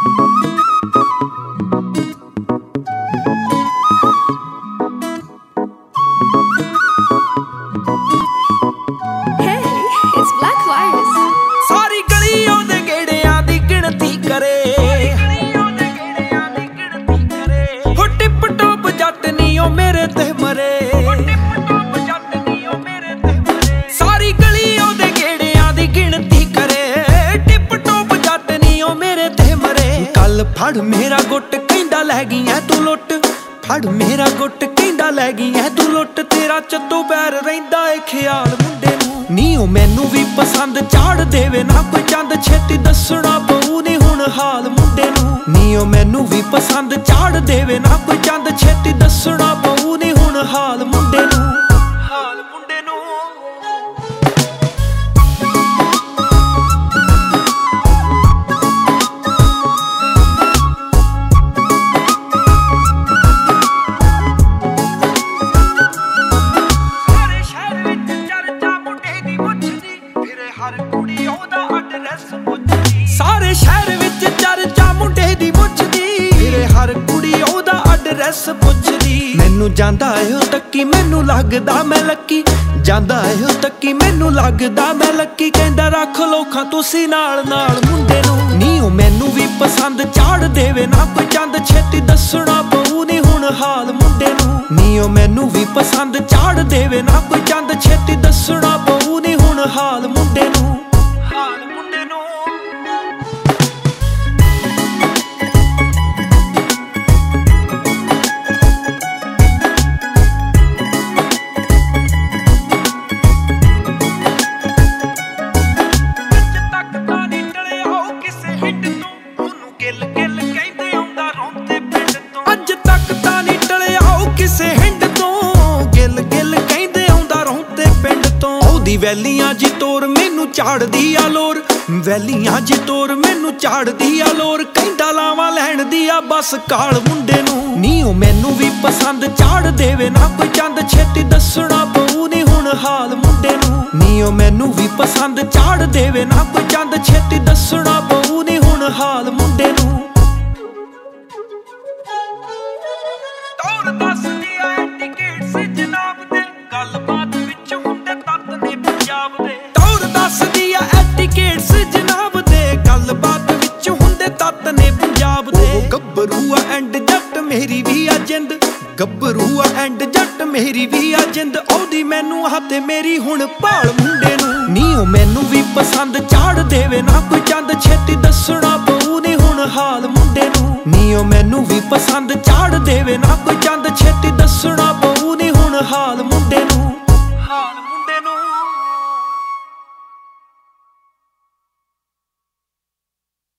ਸਾਰੀ ਗਲੀ ਉਹਦੇ ਗੇੜਿਆਂ ਦੀ ਗਿਣਤੀ ਕਰੇ, ਹੋ ਟਿਪ ਟੋਪ ਜੱਟ ਨੀ ਉਹ ਮੇਰੇ ਤੇ ਮਰੇ। ਸਾਰੀ ਗਲੀ ਉਹਦੇ ਗੇੜਿਆਂ ਦੀ ਗਿਣਤੀ ਕਰੇ, ਟਿਪ ਟੋਪ ਜੱਟ ਨੀ ਉਹ ਮੇਰੇ ਤੇ ਮਰੇ। ਕੱਲ ਫੜ ਮੇਰਾ ਗੁੱਟ ਕਹਿੰਦਾ ਲੈ ਗਈ ਐ ਤੂੰ ਲੁੱਟ, ਫੜ ਮੇਰਾ ਗੁੱਟ ਕਹਿੰਦਾ ਲੈ ਗਈ ਐ ਤੂੰ ਲੁੱਟ। ਤੇਰਾ ਚੱਤੋ ਪੈਰ ਰਹਿੰਦਾ ਏ ਖਿਆਲ ਮੁੰਡੇ ਨੂੰ, ਨੀ ਉਹ ਮੈਨੂੰ ਵੀ ਪਸੰਦ ਚਾੜ ਦੇਵੇ ਨਾ ਕੋਈ ਚੰਦ। ਛੇਤੀ ਦੱਸਣਾ ਪਊ ਨੀ ਹੁਣ ਹਾਲ ਮੁੰਡੇ ਨੂੰ, ਨੀ ਉਹ ਮੈਨੂੰ ਵੀ ਪਸੰਦ ਚਾੜ ਦੇਵੇ ਨਾ ਕੋਈ ਚੰਦ। ਛੇਤੀ ਦੱਸਣਾ ਪਊ ਨੀ ਹੁਣ ਹਾਲ ਮੁੰਡੇ ਨੂੰ, ਹਾਲ ਮੁੰਡੇ ਨੂੰ। ਸਾਰੇ ਸ਼ਹਿਰ ਵਿੱਚ ਚਰਚਾ ਮੁੰਡੇ ਦੀ ਮੁੱਛਦੀ, ਫਿਰੇ ਹਰ ਕੁੜੀ ਉਹਦਾ ਐਡਰੈਸ ਪੁੱਛਦੀ। ਮੈਨੂੰ ਜਾਂਦਾ ਏ ਉਹ ਤੱਕੀ ਮੈਨੂੰ ਲੱਗਦਾ ਮੈਂ ਲੱਕੀ, ਜਾਂਦਾ ਏ ਉਹ ਤੱਕੀ ਮੈਨੂੰ ਲੱਗਦਾ ਮੈਂ ਲੱਕੀ। ਕਹਿੰਦਾ ਰੱਖ ਲੋਕਾਂ ਤੁਸੀਂ ਨਾਲ ਨਾਲ ਮੁੰਡੇ ਨੂੰ, ਨੀ ਉਹ ਮੈਨੂੰ ਵੀ ਪਸੰਦ ਚਾੜ ਦੇਵੇ ਨਾ ਕੋਈ ਚੰਦ। ਛੇਤੀ ਦੱਸਣਾ ਪਊ ਨੀ ਹੁਣ ਹਾਲ ਮੁੰਡੇ ਨੂੰ, ਨੀ ਉਹ ਮੈਨੂੰ ਵੀ ਪਸੰਦ ਚਾੜ ਦੇਵੇ ਨਾ ਕੋਈ ਚੰਦ। ਛੇਤੀ ਦੱਸਣਾ ਪਊ ਨੀ ਹੁਣ ਹਾਲ ਮੁੰਡੇ ਨੂੰ, ਹਾਲ ਮੁੰਡੇ ਨੂੰ। ਅੱਜ ਤੱਕ ਤਾਂ ਨੀ ਟਲਿਆ ਉਹ ਕਿਸੇ ਹਿੰਡ ਤੋਂ, ਗਿੱਲ ਗਿੱਲ ਕਹਿੰਦੇ ਆਉਂਦਾ ਰੌਂਤੇ ਪਿੰਡ ਤੋਂ। ਉਹਦੀ ਵੈਲੀਆਂ ਜੀ ਤੋਰ ਮੈਨੂੰ ਚਾੜਦੀ ਆ ਲੋਰ, ਵੈਲੀਆਂ ਜੀ ਤੋਰ ਮੈਨੂੰ ਚਾੜਦੀ ਆ ਲੋਰ। ਕਹਿੰਦਾ ਲਾਵਾਂ ਲੈਣ ਦੀ ਆ ਬਸ ਕਾਲ ਮੁੰਡੇ ਨੂੰ, ਨੀ ਉਹ ਮੈਨੂੰ ਵੀ ਪਸੰਦ ਚਾੜ ਦੇਵੇ ਨਾ ਕੋਈ ਚੰਦ। ਛੇਤੀ ਦੱਸਣਾ ਪਊ ਨੀ ਹੁਣ ਹਾਲ ਮੁੰਡੇ ਨੂੰ, ਨੀ ਉਹ ਮੈਨੂੰ ਵੀ ਪਸੰਦ ਚਾੜ ਦੇਵੇ ਨਾ ਕੋਈ ਚੰਦ। ਛੇਤੀ ਦੱਸਣਾ ਪਊ ਨੀ ਹੁਣ ਹਾਲ ਮੁੰਡੇ ਨੂੰ। ਟੌਰ ਦੱਸਦੀ ਆ ਐਟੀਕੇਟਸ ਜਨਾਬ ਦੇ, ਗੱਲਬਾਤ ਵਿੱਚ ਹੁੰਦੇ ਤੱਤ ਨੇ ਪੰਜਾਬ ਦੇ। ਟੌਰ ਦੱਸਦੀ ਆ ਐਟੀਕੇਟਸ ਜਨਾਬ ਦੇ, ਗੱਲਬਾਤ ਵਿੱਚ ਹੁੰਦੇ ਤੱਤ ਨੇ ਪੰਜਾਬ ਦੇ। ਉਹ ਗੱਭਰੂ ਆ ਐਂਡ ਜੱਟ ਮੇਰੀ ਵੀ ਆ ਜਿੰਦ, ਗੱਭਰੂ ਆ ਐਂਡ ਜੱਟ ਮੇਰੀ ਵੀ ਆ ਜਿੰਦ। ਉਹਦੀ ਮੈਨੂੰ ਆ ਤੇ ਮੇਰੀ ਹੁਣ ਭਾਲ ਮੁੰਡੇ ਨੂੰ, ਨੀ ਉਹ ਮੈਨੂੰ ਵੀ ਪਸੰਦ ਚਾੜ ਦੇਵੇ ਨਾ ਕੋਈ ਚੰਦ। ਛੇਤੀ ਦੱਸਣਾ ਪਊ ਨੀ ਹੁਣ ਹਾਲ ਮੁੰਡੇ ਨੂੰ, ਨੀ ਉਹ ਮੈਨੂੰ ਵੀ ਪਸੰਦ ਚਾੜ ਦੇਵੇ ਨਾ ਕੋਈ ਚੰਦ। ਛੇਤੀ ਦੱਸਣਾ ਪਊ